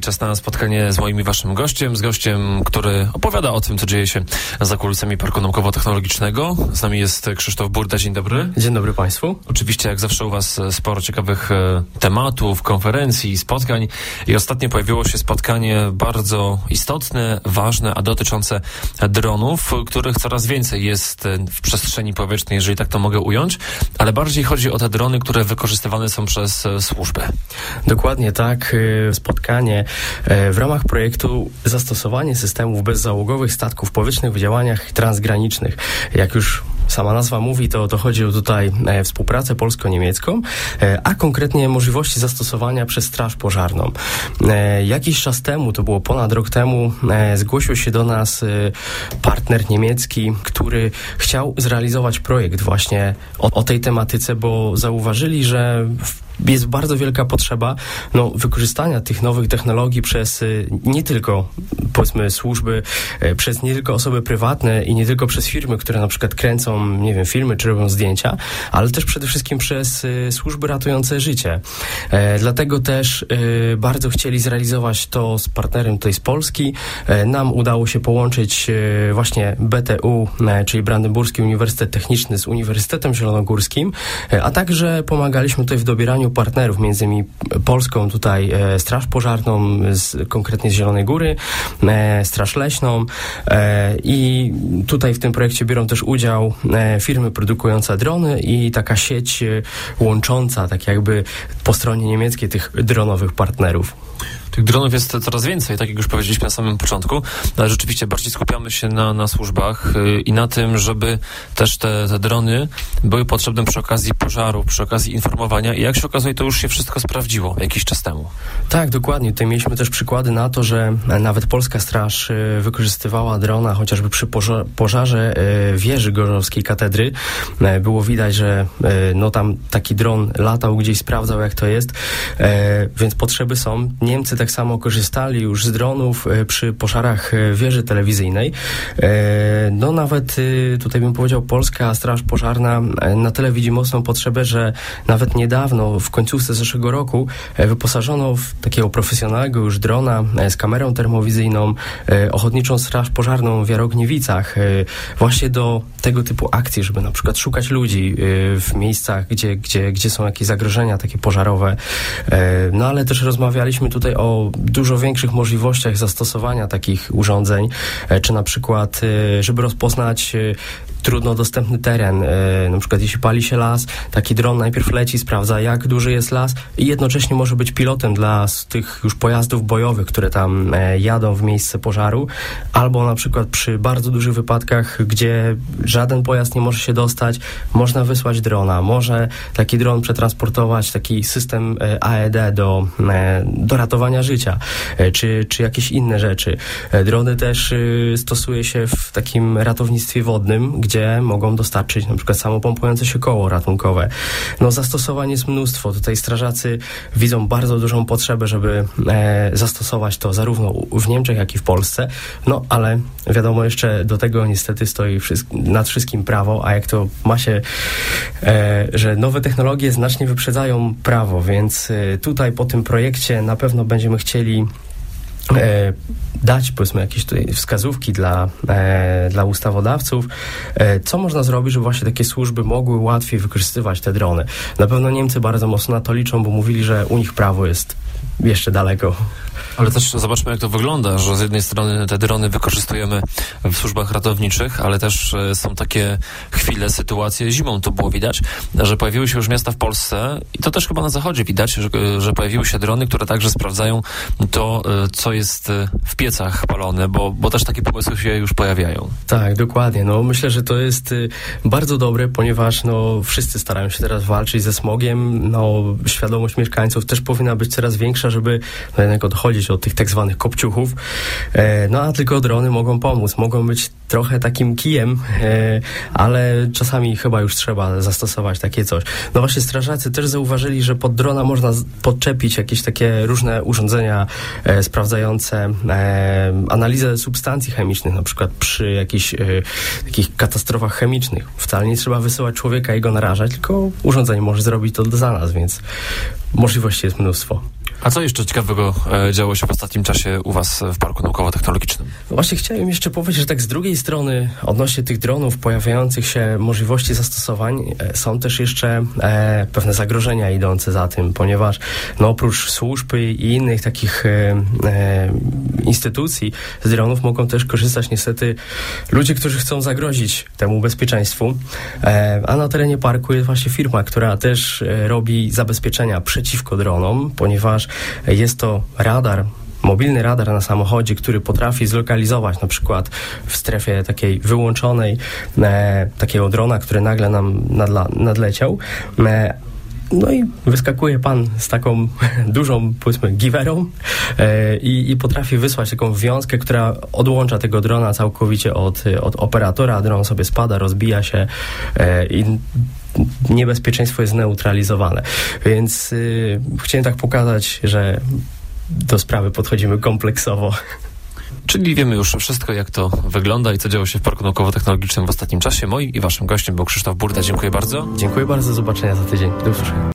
czas na spotkanie z moim i waszym gościem, który opowiada o tym, co dzieje się za kulisami Parku Naukowo-Technologicznego. Z nami jest Krzysztof Burda. Dzień dobry. Dzień dobry Państwu. Oczywiście, jak zawsze u was sporo ciekawych tematów, konferencji, spotkań i ostatnio pojawiło się spotkanie bardzo istotne, ważne, a dotyczące dronów, których coraz więcej jest w przestrzeni powietrznej, jeżeli tak to mogę ująć, ale bardziej chodzi o te drony, które wykorzystywane są przez służby. Dokładnie tak. Spotkanie w ramach projektu Zastosowanie systemów bezzałogowych statków powietrznych w działaniach transgranicznych. Jak już sama nazwa mówi, to chodzi o tutaj współpracę polsko-niemiecką, a konkretnie możliwości zastosowania przez Straż Pożarną. Jakiś czas temu, to było ponad rok temu, zgłosił się do nas partner niemiecki, który chciał zrealizować projekt właśnie o tej tematyce, bo zauważyli, że jest bardzo wielka potrzeba wykorzystania tych nowych technologii przez nie tylko, powiedzmy, służby, przez nie tylko osoby prywatne i nie tylko przez firmy, które na przykład kręcą, nie wiem, filmy czy robią zdjęcia, ale też przede wszystkim przez służby ratujące życie. Dlatego też bardzo chcieli zrealizować to z partnerem tutaj z Polski. Nam udało się połączyć właśnie BTU, czyli Brandenburski Uniwersytet Techniczny z Uniwersytetem Zielonogórskim, a także pomagaliśmy tutaj w dobieraniu partnerów, między innymi polską tutaj Straż Pożarną, konkretnie z Zielonej Góry, Straż Leśną i tutaj w tym projekcie biorą też udział firmy produkujące drony i taka sieć łącząca, tak jakby po stronie niemieckiej, tych dronowych partnerów. Tych dronów jest coraz więcej, tak jak już powiedzieliśmy na samym początku, ale rzeczywiście bardziej skupiamy się na służbach i na tym, żeby też te drony były potrzebne przy okazji pożaru, przy okazji informowania i jak się okazuje, to już się wszystko sprawdziło jakiś czas temu. Tak, dokładnie. Tutaj mieliśmy też przykłady na to, że nawet polska straż wykorzystywała drona chociażby przy pożarze wieży Gorzowskiej Katedry. Było widać, że tam taki dron latał gdzieś, sprawdzał jak to jest, więc potrzeby są. Niemcy tak samo korzystali już z dronów przy pożarach wieży telewizyjnej. Nawet tutaj bym powiedział, polska Straż Pożarna na tyle widzi mocną potrzebę, że nawet niedawno, w końcówce zeszłego roku, wyposażono w takiego profesjonalnego już drona z kamerą termowizyjną Ochotniczą Straż Pożarną w Jarogniewicach właśnie do tego typu akcji, żeby na przykład szukać ludzi w miejscach, gdzie są jakieś zagrożenia takie pożarowe. Ale też rozmawialiśmy tutaj o dużo większych możliwościach zastosowania takich urządzeń, czy na przykład, żeby rozpoznać trudno dostępny teren. Na przykład jeśli pali się las, taki dron najpierw leci, sprawdza jak duży jest las i jednocześnie może być pilotem dla tych już pojazdów bojowych, które tam jadą w miejsce pożaru, albo na przykład przy bardzo dużych wypadkach, gdzie żaden pojazd nie może się dostać, można wysłać drona, może taki dron przetransportować, taki system AED do ratowania życia, czy jakieś inne rzeczy. Drony też stosuje się w takim ratownictwie wodnym, gdzie mogą dostarczyć na przykład samopompujące się koło ratunkowe. Zastosowań jest mnóstwo. Tutaj strażacy widzą bardzo dużą potrzebę, żeby zastosować to zarówno w Niemczech, jak i w Polsce. Ale wiadomo, jeszcze do tego niestety stoi nad wszystkim prawo, a jak to ma się, że nowe technologie znacznie wyprzedzają prawo, więc tutaj po tym projekcie na pewno będziemy chcieli dać, powiedzmy, jakieś tutaj wskazówki dla ustawodawców, co można zrobić, żeby właśnie takie służby mogły łatwiej wykorzystywać te drony. Na pewno Niemcy bardzo mocno na to liczą, bo mówili, że u nich prawo jest jeszcze daleko. Ale też zobaczmy, jak to wygląda, że z jednej strony te drony wykorzystujemy w służbach ratowniczych, ale też są takie chwile, sytuacje, zimą to było widać, że pojawiły się już miasta w Polsce i to też chyba na zachodzie widać, że pojawiły się drony, które także sprawdzają to, co jest w piecach palone, bo też takie pomysły się już pojawiają. Tak, dokładnie. Myślę, że to jest bardzo dobre, ponieważ wszyscy starają się teraz walczyć ze smogiem. Świadomość mieszkańców też powinna być coraz większa, żeby jednak odchodzić od tych tak zwanych kopciuchów. A tylko drony mogą pomóc. Mogą być trochę takim kijem, ale czasami chyba już trzeba zastosować takie coś. Właśnie strażacy też zauważyli, że pod drona można podczepić jakieś takie różne urządzenia sprawdzające analizę substancji chemicznych, na przykład przy jakichś takich katastrofach chemicznych. Wcale nie trzeba wysyłać człowieka i go narażać, tylko urządzenie może zrobić to za nas, więc możliwości jest mnóstwo. A co jeszcze ciekawego działo się w ostatnim czasie u was w Parku Naukowo-Technologicznym? No właśnie chciałem jeszcze powiedzieć, że tak z drugiej strony odnośnie tych dronów pojawiających się możliwości zastosowań są też jeszcze pewne zagrożenia idące za tym, ponieważ no, oprócz służb i innych takich instytucji z dronów mogą też korzystać niestety ludzie, którzy chcą zagrozić temu bezpieczeństwu, a na terenie parku jest właśnie firma, która też robi zabezpieczenia przeciwko dronom, ponieważ jest to mobilny radar na samochodzie, który potrafi zlokalizować na przykład w strefie takiej wyłączonej takiego drona, który nagle nam nadleciał. No i wyskakuje pan z taką dużą, powiedzmy, giwerą i potrafi wysłać taką wiązkę, która odłącza tego drona całkowicie od operatora. Dron sobie spada, rozbija się i niebezpieczeństwo jest zneutralizowane. Więc chciałem tak pokazać, że do sprawy podchodzimy kompleksowo. Czyli wiemy już wszystko, jak to wygląda i co działo się w Parku Naukowo-Technologicznym w ostatnim czasie. Moim i waszym gościem był Krzysztof Burda. Dziękuję bardzo. Dziękuję bardzo. Do zobaczenia za tydzień. Do usłyszenia.